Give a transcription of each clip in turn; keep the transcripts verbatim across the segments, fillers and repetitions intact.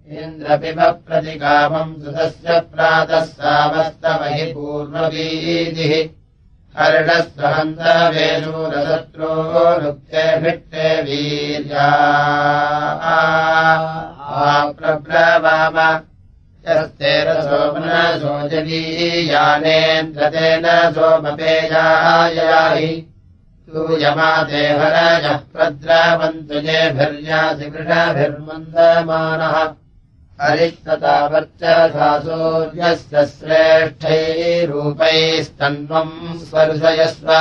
इन्द्रपिबप्रतिकामम् सुतस्य प्रातः सावस्तमहि पूर्ववीदिः हर्णस्वहन्तवेशूरशत्रो नुक्ते भिट्टे वीर्या प्रब्रवाम यस्ते रसोमनसो जनीयानेन्द्रतेन सोमपेयायाहि सूयमाते हरजः प्रद्रावन्तु जेभिर्यासि वृषभिर्मन्दमानः हरिस्तता वर्चसा सूर्यस्य श्रेष्ठैरूपैस्तन्वम् स्पर्शयस्व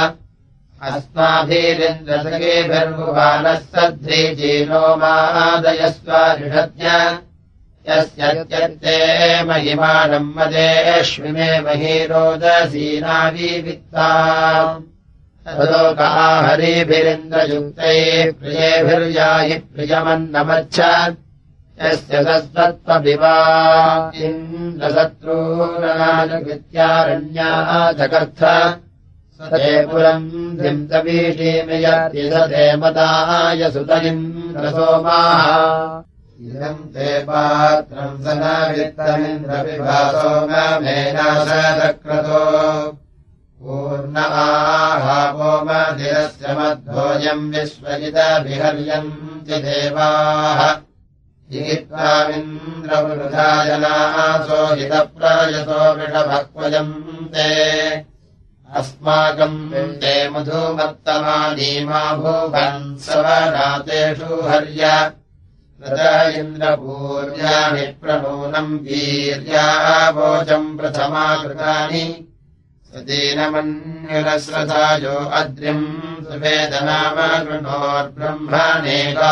अस्माभिरिन्द्रसखेभिर्भुवानः सध्रीजीनो मादयस्व ऋषद्य यस्यत्यर्थे महिमानम् मदेष्विमे महीरोदसीनाविवित्ता लोका हरिभिरिन्द्रयुक्तैः प्रियेभिर्याहि प्रियमन्नमच्छ यस्य सत्त्वविवा इन्द्रशत्रूनाजकृत्यारण्या जगर्थ सते पुरम् धिम्तवीषीमयति सते मदाय सुत इन्द्रसोमाः इदम् ते पात्रम् सनवित्तमिन्द्रविभासो मेनाशक्रतो पूर्ण आहावोमधिरस्य मध्वोऽयम् विश्वजितविहर्यन्ति देवाः जिगित्वामिन्द्रवृथा जनासो हितप्रयसो वृषभक्वजम् ते अस्माकम् ते मधुमत्तमानीमा भूभन् सवनातेषु हर्य रत इन्द्रपूर्याणि प्रणूनम् वीर्यावोचम् प्रथमा कृतानि सतीनमन्युरस्रथायो अद्रिम् सुवेदनामगृणोर्ब्रह्मणेका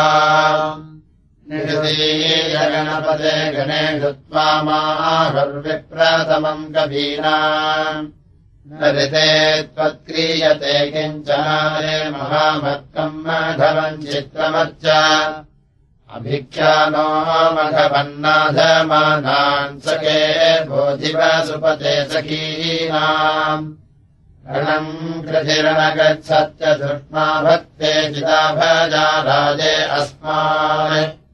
निषतीयगणपते गणेषु त्वामाहुर्विप्रथमम् कवीनाम् न ऋते त्वत्क्रियते किञ्चनारे महामत्कम् मघवम् चित्रमच्च अभिख्यानो मघवन्नाधमानान् सखे बोधिवसुपते सखीनाम् रणम् कृधिरणगच्छत्य सुष्मा भक्ते चिता भजा राजे अस्मान्